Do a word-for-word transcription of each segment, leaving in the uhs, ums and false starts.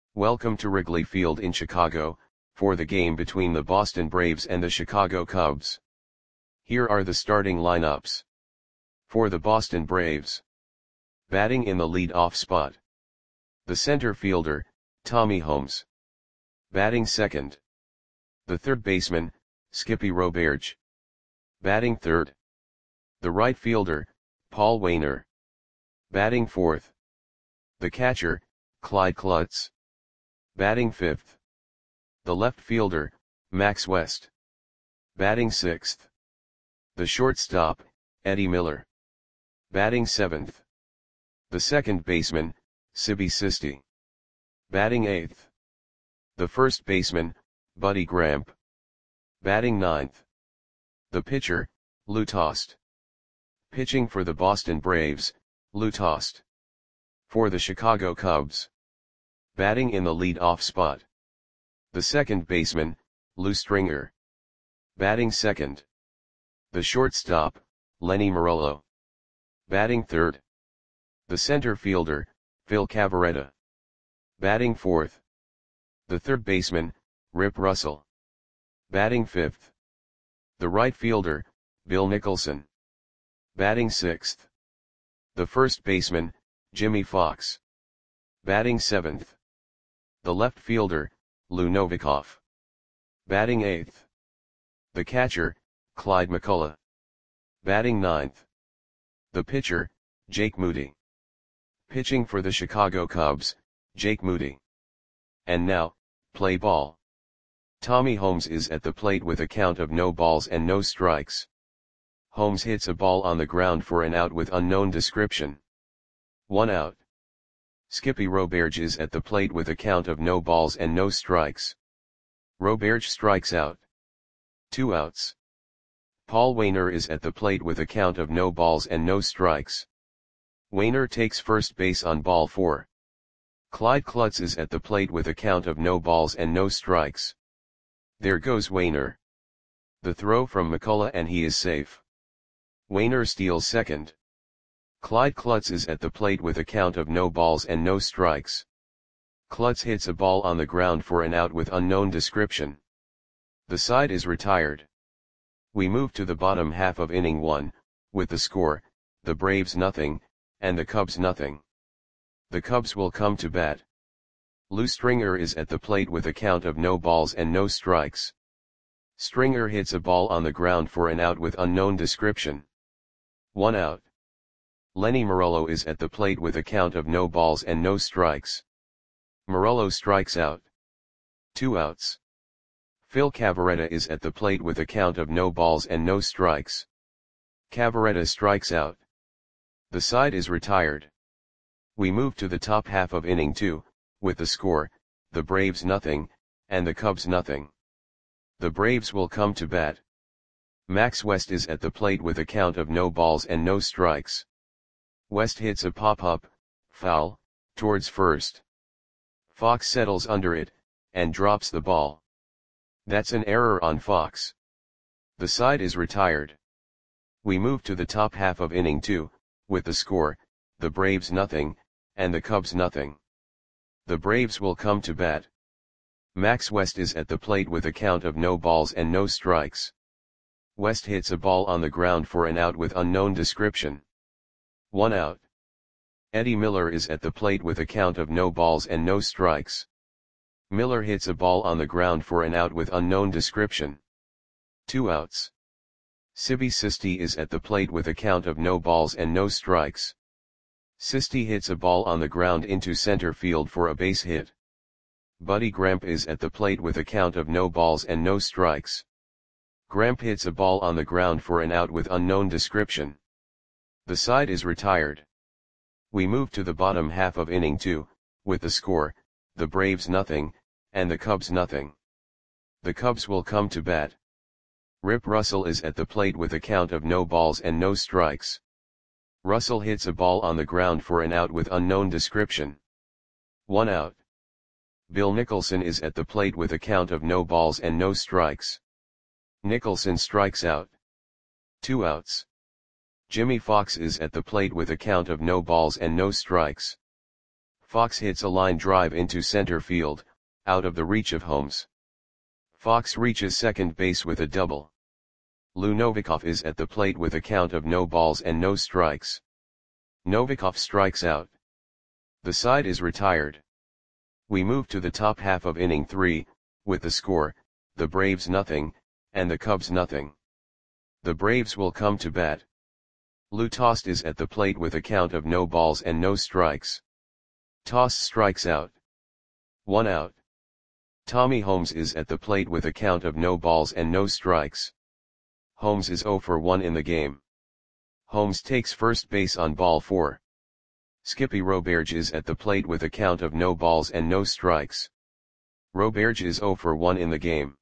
Welcome to Wrigley Field in Chicago, for the game between the Boston Braves and the Chicago Cubs. Here are the starting lineups. For the Boston Braves. Batting in the lead-off spot. The center fielder, Tommy Holmes. Batting second. The third baseman, Skippy Roberge. Batting third. The right fielder, Paul Waner. Batting fourth. The catcher, Clyde Klutz. Batting fifth. The left fielder, Max West. Batting sixth. The shortstop, Eddie Miller. Batting seventh. The second baseman, Sibby Sisti. Batting eighth. The first baseman, Buddy Gramp. Batting ninth. The pitcher, Lou Tost. Pitching for the Boston Braves, Lou Tost. For the Chicago Cubs. Batting in the lead-off spot. The second baseman, Lou Stringer. Batting second. The shortstop, Lenny Marollo. Batting third. The center fielder, Phil Cavarretta. Batting fourth. The third baseman, Rip Russell. Batting fifth. The right fielder, Bill Nicholson. Batting sixth. The first baseman, Jimmy Fox. Batting seventh. The left fielder, Lou Novikov. Batting eighth. The catcher, Clyde McCullough. Batting ninth. The pitcher, Jake Moody. Pitching for the Chicago Cubs, Jake Moody. And now, play ball. Tommy Holmes is at the plate with a count of no balls and no strikes. Holmes hits a ball on the ground for an out with unknown description. One out. Skippy Roberge is at the plate with a count of no balls and no strikes. Roberge strikes out. Two outs. Paul Waner is at the plate with a count of no balls and no strikes. Waner takes first base on ball four. Clyde Klutz is at the plate with a count of no balls and no strikes. There goes Waner. The throw from McCullough and he is safe. Waner steals second. Clyde Klutz is at the plate with a count of no balls and no strikes. Klutz hits a ball on the ground for an out with unknown description. The side is retired. We move to the bottom half of inning one, with the score, the Braves nothing, and the Cubs nothing. The Cubs will come to bat. Lou Stringer is at the plate with a count of no balls and no strikes. Stringer hits a ball on the ground for an out with unknown description. One out. Lenny Marollo is at the plate with a count of no balls and no strikes. Marollo strikes out. Two outs. Phil Cavarretta is at the plate with a count of no balls and no strikes. Cavarretta strikes out. The side is retired. We move to the top half of inning two, with the score, the Braves nothing, and the Cubs nothing. The Braves will come to bat. Max West is at the plate with a count of no balls and no strikes. West hits a pop-up, foul, towards first. Fox settles under it, and drops the ball. That's an error on Fox. The side is retired. We move to the top half of inning two, with the score, the Braves nothing, and the Cubs nothing. The Braves will come to bat. Max West is at the plate with a count of no balls and no strikes. West hits a ball on the ground for an out with unknown description. One out. Eddie Miller is at the plate with a count of no balls and no strikes. Miller hits a ball on the ground for an out with unknown description. Two outs. Sibby Sisti is at the plate with a count of no balls and no strikes. Sisti hits a ball on the ground into center field for a base hit. Buddy Gramp is at the plate with a count of no balls and no strikes. Gramp hits a ball on the ground for an out with unknown description. The side is retired. We move to the bottom half of inning two, with the score, the Braves nothing, and the Cubs nothing. The Cubs will come to bat. Rip Russell is at the plate with a count of no balls and no strikes. Russell hits a ball on the ground for an out with unknown description. One out. Bill Nicholson is at the plate with a count of no balls and no strikes. Nicholson strikes out. Two outs. Jimmy Fox is at the plate with a count of no balls and no strikes. Fox hits a line drive into center field, out of the reach of Holmes. Fox reaches second base with a double. Lou Novikov is at the plate with a count of no balls and no strikes. Novikov strikes out. The side is retired. We move to the top half of inning three, with the score, the Braves nothing, and the Cubs nothing. The Braves will come to bat. Lou Tost is at the plate with a count of no balls and no strikes. Tost strikes out. One out. Tommy Holmes is at the plate with a count of no balls and no strikes. Holmes is oh for one in the game. Holmes takes first base on ball four. Skippy Roberge is at the plate with a count of no balls and no strikes. Roberge is oh for one in the game.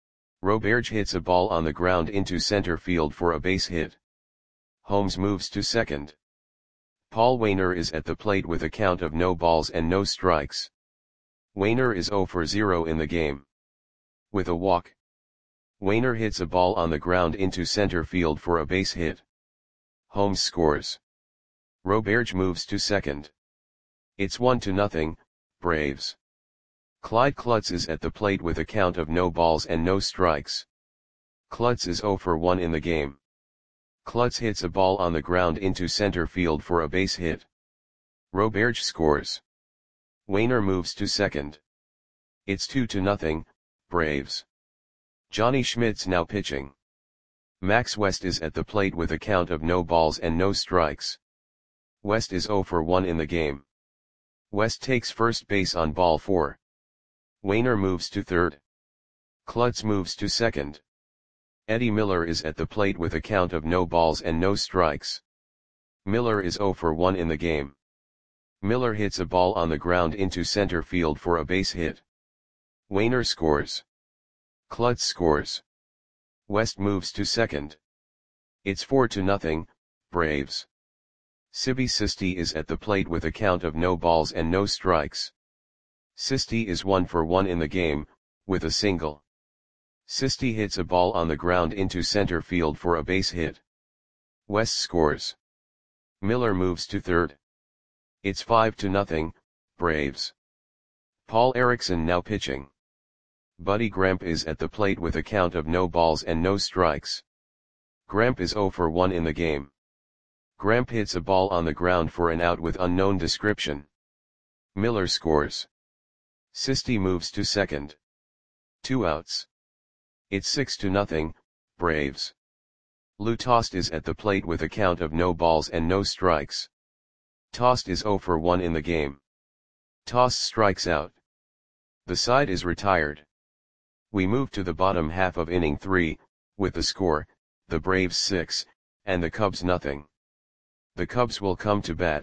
Roberge hits a ball on the ground into center field for a base hit. Holmes moves to second. Paul Waner is at the plate with a count of no balls and no strikes. Waner is oh for zero in the game. With a walk. Waner hits a ball on the ground into center field for a base hit. Holmes scores. Roberge moves to second. It's one to nothing, Braves. Clyde Klutz is at the plate with a count of no balls and no strikes. Klutz is oh for one in the game. Klutz hits a ball on the ground into center field for a base hit. Roberge scores. Waner moves to second. It's two to nothing, Braves. Johnny Schmidt's now pitching. Max West is at the plate with a count of no balls and no strikes. West is oh for one in the game. West takes first base on ball four. Waner moves to third. Klutz moves to second. Eddie Miller is at the plate with a count of no balls and no strikes. Miller is oh for one in the game. Miller hits a ball on the ground into center field for a base hit. Waner scores. Klutz scores. West moves to second. It's four to nothing, Braves. Sibby Sisti is at the plate with a count of no balls and no strikes. Sisti is one for one in the game, with a single. Sisti hits a ball on the ground into center field for a base hit. West scores. Miller moves to third. It's five to nothing, Braves. Paul Erickson now pitching. Buddy Gramp is at the plate with a count of no balls and no strikes. Gramp is oh for one in the game. Gramp hits a ball on the ground for an out with unknown description. Miller scores. Sisti moves to second. Two outs. It's six to nothing, Braves. Lou Tost is at the plate with a count of no balls and no strikes. Tost is oh for one in the game. Tost strikes out. The side is retired. We move to the bottom half of inning three, with the score, the Braves six, and the Cubs nothing. The Cubs will come to bat.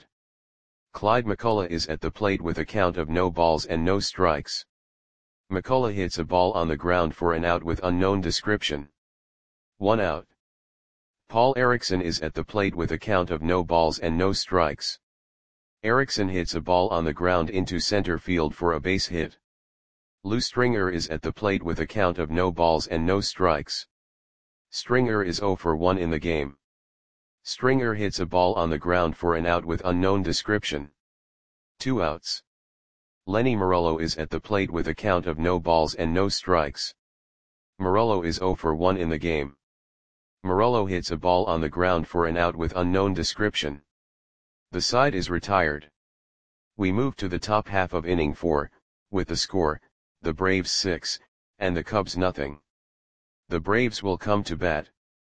Clyde McCullough is at the plate with a count of no balls and no strikes. McCullough hits a ball on the ground for an out with unknown description. One out. Paul Erickson is at the plate with a count of no balls and no strikes. Erickson hits a ball on the ground into center field for a base hit. Lou Stringer is at the plate with a count of no balls and no strikes. Stringer is oh for one in the game. Stringer hits a ball on the ground for an out with unknown description. Two outs. Lenny Morello is at the plate with a count of no balls and no strikes. Morello is oh for one in the game. Morello hits a ball on the ground for an out with unknown description. The side is retired. We move to the top half of inning four, with the score, the Braves six, and the Cubs nothing. The Braves will come to bat.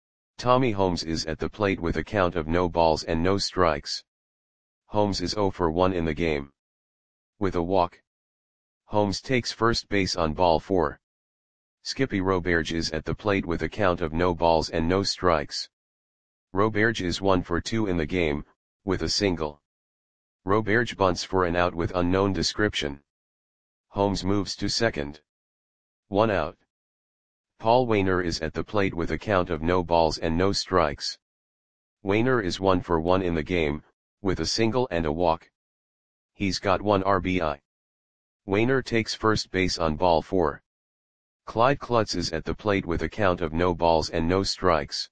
Tommy Holmes is at the plate with a count of no balls and no strikes. Holmes is oh for one in the game. With a walk. Holmes takes first base on ball four. Skippy Roberge is at the plate with a count of no balls and no strikes. Roberge is one for two in the game, with a single. Roberge bunts for an out with unknown description. Holmes moves to second. One out. Paul Waner is at the plate with a count of no balls and no strikes. Waner is one for one in the game, with a single and a walk. He's got one R B I. Waner takes first base on ball four. Clyde Klutz is at the plate with a count of no balls and no strikes.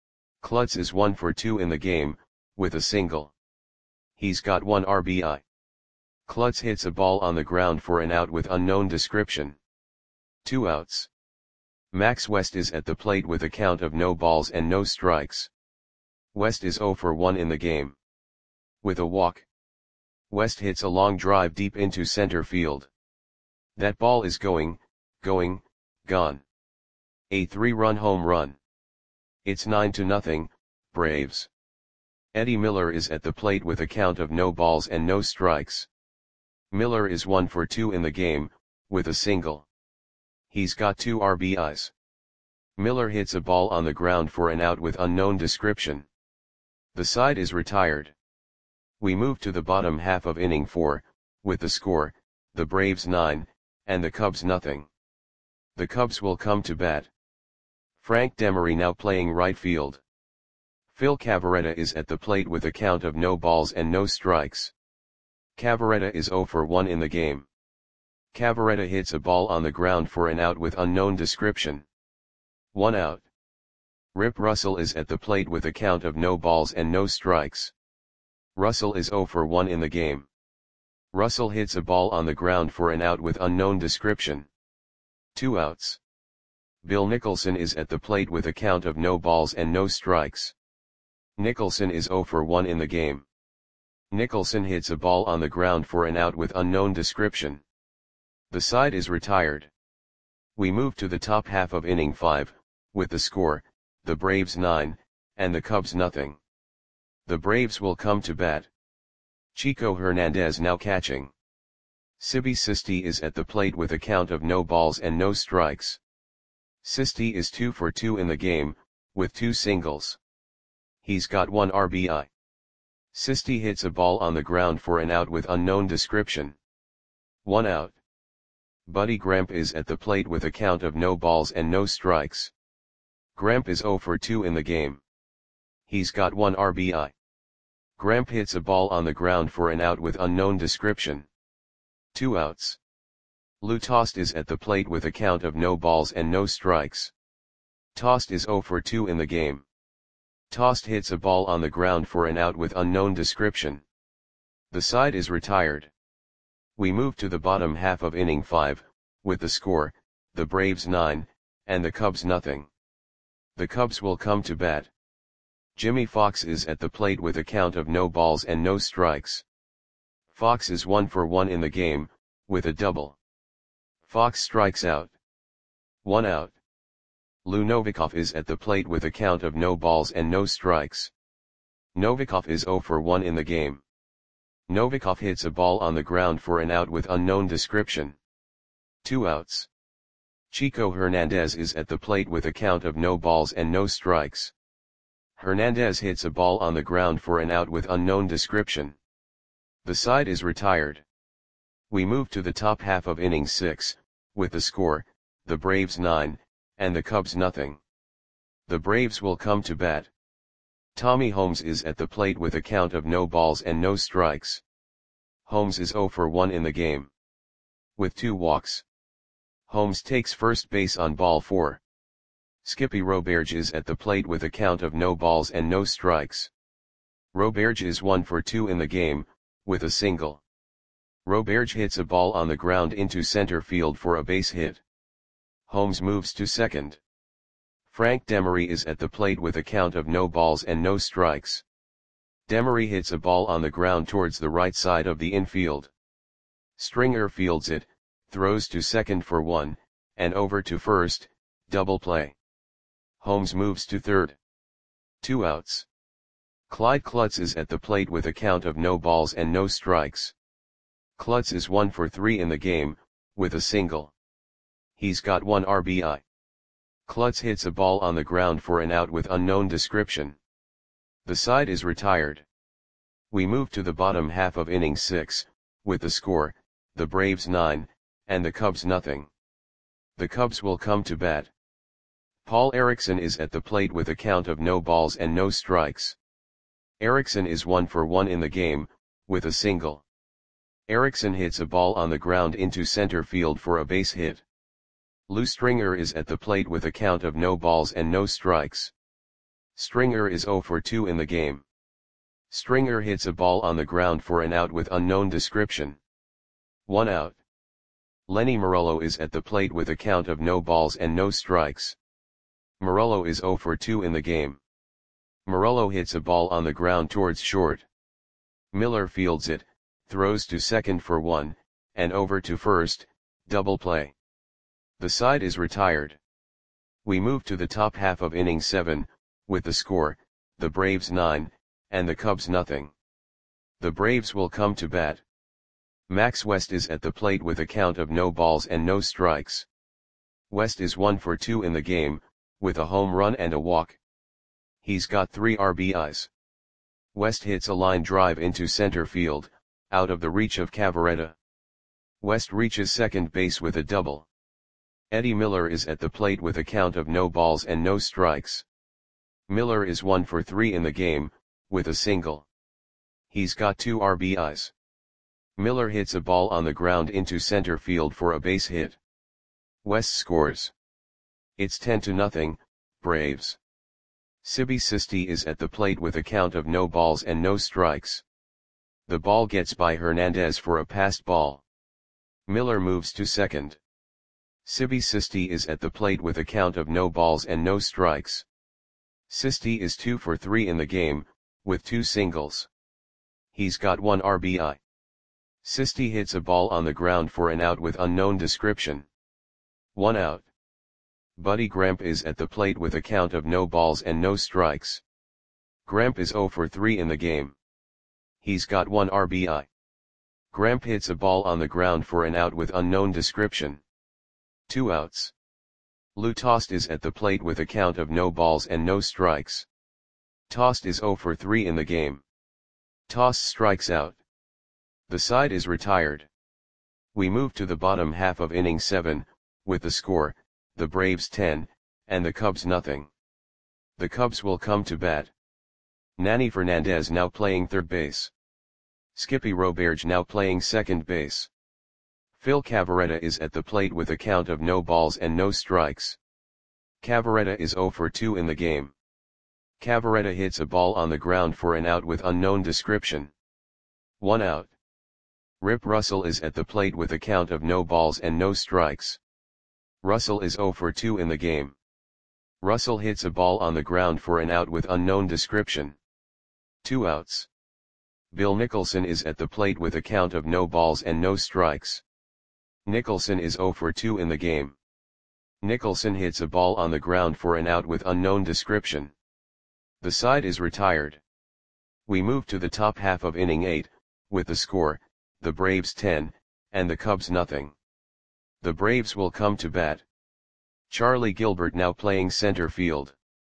Klutz is one for two in the game, with a single. He's got one R B I. Klutz hits a ball on the ground for an out with unknown description. Two outs. Max West is at the plate with a count of no balls and no strikes. West is oh for one in the game. With a walk. West hits a long drive deep into center field. That ball is going, going, gone. A three-run home run. It's nine to nothing, Braves. Eddie Miller is at the plate with a count of no balls and no strikes. Miller is one for two in the game, with a single. He's got two R B Is. Miller hits a ball on the ground for an out with unknown description. The side is retired. We move to the bottom half of inning four, with the score, the Braves nine, and the Cubs nothing. The Cubs will come to bat. Frank Demery now playing right field. Phil Cavarretta is at the plate with a count of no balls and no strikes. Cavarretta is oh for one in the game. Cavarretta hits a ball on the ground for an out with unknown description. One out. Rip Russell is at the plate with a count of no balls and no strikes. Russell is oh for one in the game. Russell hits a ball on the ground for an out with unknown description. Two outs. Bill Nicholson is at the plate with a count of no balls and no strikes. Nicholson is oh for one in the game. Nicholson hits a ball on the ground for an out with unknown description. The side is retired. We move to the top half of inning five, with the score, the Braves nine, and the Cubs nothing. The Braves will come to bat. Chico Hernandez now catching. Sibi Sisti is at the plate with a count of no balls and no strikes. Sisti is two for two in the game, with two singles. He's got one R B I. Sisti hits a ball on the ground for an out with unknown description. One out. Buddy Gramp is at the plate with a count of no balls and no strikes. Gramp is oh for two in the game. He's got one R B I. Gramp hits a ball on the ground for an out with unknown description. Two outs. Lou Tost is at the plate with a count of no balls and no strikes. Tost is oh for two in the game. Tost hits a ball on the ground for an out with unknown description. The side is retired. We move to the bottom half of inning five, with the score, the Braves nine, and the Cubs nothing. The Cubs will come to bat. Jimmy Fox is at the plate with a count of no balls and no strikes. Fox is one for one in the game, with a double. Fox strikes out. One out. Lou Novikov is at the plate with a count of no balls and no strikes. Novikov is oh for one in the game. Novikov hits a ball on the ground for an out with unknown description. Two outs. Chico Hernandez is at the plate with a count of no balls and no strikes. Hernandez hits a ball on the ground for an out with unknown description. The side is retired. We move to the top half of inning six, with the score, the Braves nine, and the Cubs nothing. The Braves will come to bat. Tommy Holmes is at the plate with a count of no balls and no strikes. Holmes is oh for one in the game. With two walks. Holmes takes first base on ball four. Skippy Roberge is at the plate with a count of no balls and no strikes. Roberge is one for two in the game, with a single. Roberge hits a ball on the ground into center field for a base hit. Holmes moves to second. Frank Demery is at the plate with a count of no balls and no strikes. Demery hits a ball on the ground towards the right side of the infield. Stringer fields it, throws to second for one, and over to first, double play. Holmes moves to third. Two outs. Clyde Klutz is at the plate with a count of no balls and no strikes. Klutz is one for three in the game, with a single. He's got one R B I. Klutz hits a ball on the ground for an out with unknown description. The side is retired. We move to the bottom half of inning six, with the score, the Braves nine, and the Cubs nothing. The Cubs will come to bat. Paul Erickson is at the plate with a count of no balls and no strikes. Erickson is one for one in the game, with a single. Erickson hits a ball on the ground into center field for a base hit. Lou Stringer is at the plate with a count of no balls and no strikes. Stringer is oh for two in the game. Stringer hits a ball on the ground for an out with unknown description. One out. Lenny Morello is at the plate with a count of no balls and no strikes. Morello is zero for two in the game. Morello hits a ball on the ground towards short. Miller fields it, throws to second for one, and over to first, double play. The side is retired. We move to the top half of inning seven, with the score, the Braves nine, and the Cubs nothing. The Braves will come to bat. Max West is at the plate with a count of no balls and no strikes. West is one for two in the game, with a home run and a walk. He's got three R B Is. West hits a line drive into center field, out of the reach of Cavarretta. West reaches second base with a double. Eddie Miller is at the plate with a count of no balls and no strikes. Miller is one for three in the game, with a single. He's got two R B Is. Miller hits a ball on the ground into center field for a base hit. West scores. It's ten to nothing, Braves. Sibby Sisti is at the plate with a count of no balls and no strikes. The ball gets by Hernandez for a passed ball. Miller moves to second. Sibby Sisti is at the plate with a count of no balls and no strikes. Sisti is two for three in the game, with two singles. He's got one R B I. Sisti hits a ball on the ground for an out with unknown description. One out. Buddy Gremp is at the plate with a count of no balls and no strikes. Gremp is zero for three in the game. He's got one R B I. Gremp hits a ball on the ground for an out with unknown description. Two outs. Lou Tost is at the plate with a count of no balls and no strikes. Tost is zero for three in the game. Tost strikes out. The side is retired. We move to the bottom half of inning seven, with the score, the Braves ten, and the Cubs nothing. The Cubs will come to bat. Nanny Fernandez now playing third base. Skippy Roberge now playing second base. Phil Cavarretta is at the plate with a count of no balls and no strikes. Cavarretta is zero for two in the game. Cavarretta hits a ball on the ground for an out with unknown description. One out. Rip Russell is at the plate with a count of no balls and no strikes. Russell is zero for two in the game. Russell hits a ball on the ground for an out with unknown description. Two outs. Bill Nicholson is at the plate with a count of no balls and no strikes. Nicholson is zero for two in the game. Nicholson hits a ball on the ground for an out with unknown description. The side is retired. We move to the top half of inning eight, with the score, the Braves ten, and the Cubs nothing. The Braves will come to bat. Charlie Gilbert now playing center field.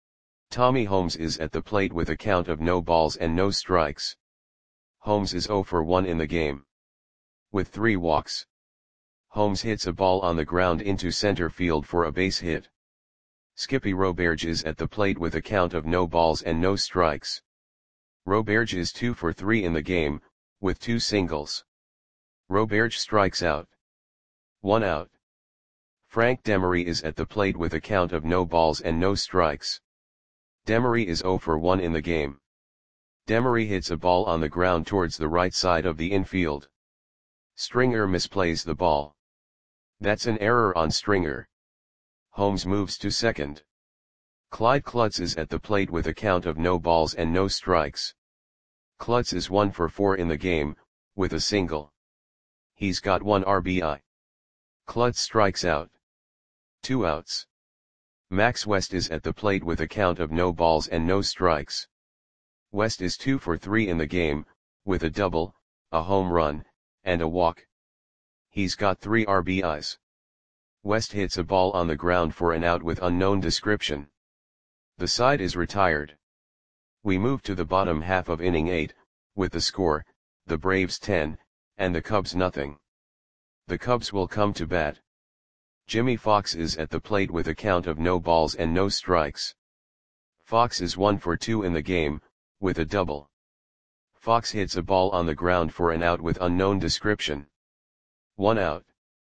Tommy Holmes is at the plate with a count of no balls and no strikes. Holmes is zero for one in the game. With three walks. Holmes hits a ball on the ground into center field for a base hit. Skippy Roberge is at the plate with a count of no balls and no strikes. Roberge is two for three in the game, with two singles. Roberge strikes out. One out. Frank Demery is at the plate with a count of no balls and no strikes. Demery is zero for one in the game. Demery hits a ball on the ground towards the right side of the infield. Stringer misplays the ball. That's an error on Stringer. Holmes moves to second. Clyde Klutz is at the plate with a count of no balls and no strikes. Klutz is one for four in the game, with a single. He's got one R B I. Klutz strikes out. Two outs. Max West is at the plate with a count of no balls and no strikes. West is two for three in the game, with a double, a home run, and a walk. He's got three R B Is. West hits a ball on the ground for an out with unknown description. The side is retired. We move to the bottom half of inning eight, with the score, the Braves ten, and the Cubs nothing. The Cubs will come to bat. Jimmy Fox is at the plate with a count of no balls and no strikes. Fox is one for two in the game, with a double. Fox hits a ball on the ground for an out with unknown description. One out.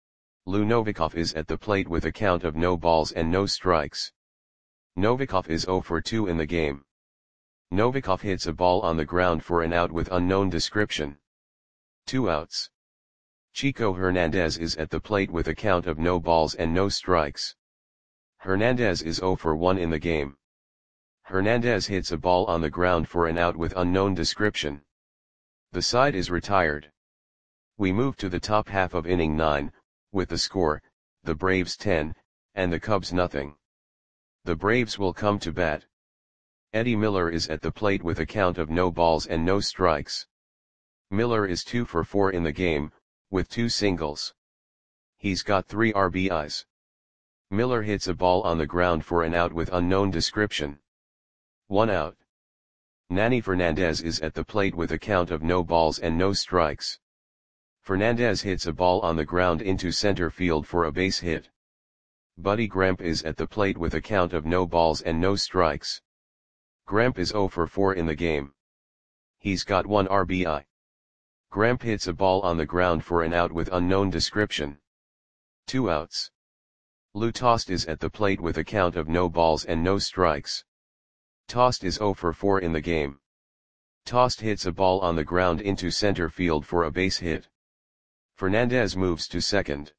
Lou Novikov is at the plate with a count of no balls and no strikes. Novikov is zero for two in the game. Novikov hits a ball on the ground for an out with unknown description. Two outs. Chico Hernandez is at the plate with a count of no balls and no strikes. Hernandez is zero for one in the game. Hernandez hits a ball on the ground for an out with unknown description. The side is retired. We move to the top half of inning nine, with the score, the Braves ten, and the Cubs nothing. The Braves will come to bat. Eddie Miller is at the plate with a count of no balls and no strikes. Miller is two for four in the game, with two singles. He's got three R B Is. Miller hits a ball on the ground for an out with unknown description. One out. Nanny Fernandez is at the plate with a count of no balls and no strikes. Fernandez hits a ball on the ground into center field for a base hit. Buddy Gremp is at the plate with a count of no balls and no strikes. Gremp is zero for four in the game. He's got one R B I. Gremp hits a ball on the ground for an out with unknown description. Two outs. Lou Tost is at the plate with a count of no balls and no strikes. Tost is zero for four in the game. Tost hits a ball on the ground into center field for a base hit. Fernandez moves to second.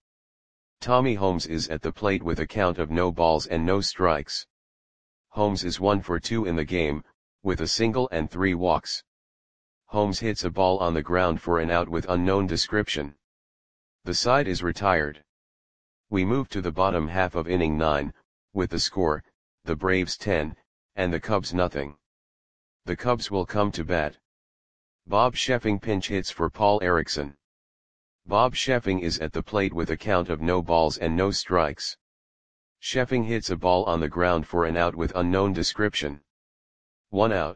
Tommy Holmes is at the plate with a count of no balls and no strikes. Holmes is one for two in the game, with a single and three walks. Holmes hits a ball on the ground for an out with unknown description. The side is retired. We move to the bottom half of inning nine, with the score, the Braves ten, and the Cubs nothing. The Cubs will come to bat. Bob Sheffing pinch hits for Paul Erickson. Bob Sheffing is at the plate with a count of no balls and no strikes. Sheffing hits a ball on the ground for an out with unknown description. One out.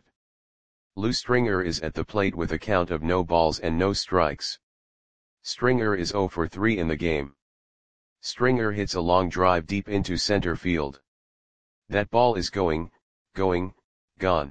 Lou Stringer is at the plate with a count of no balls and no strikes. Stringer is zero for three in the game. Stringer hits a long drive deep into center field. That ball is going, going, gone.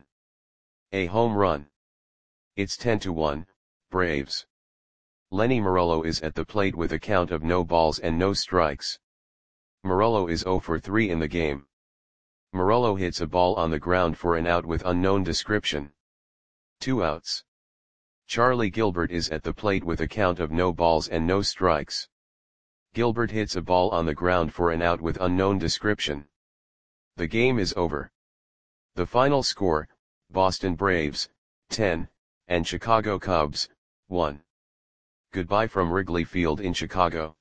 A home run. It's ten to one, Braves. Lenny Morello is at the plate with a count of no balls and no strikes. Morello is zero for three in the game. Morello hits a ball on the ground for an out with unknown description. Two outs. Charlie Gilbert is at the plate with a count of no balls and no strikes. Gilbert hits a ball on the ground for an out with unknown description. The game is over. The final score, Boston Braves, ten, and Chicago Cubs, one. Goodbye from Wrigley Field in Chicago.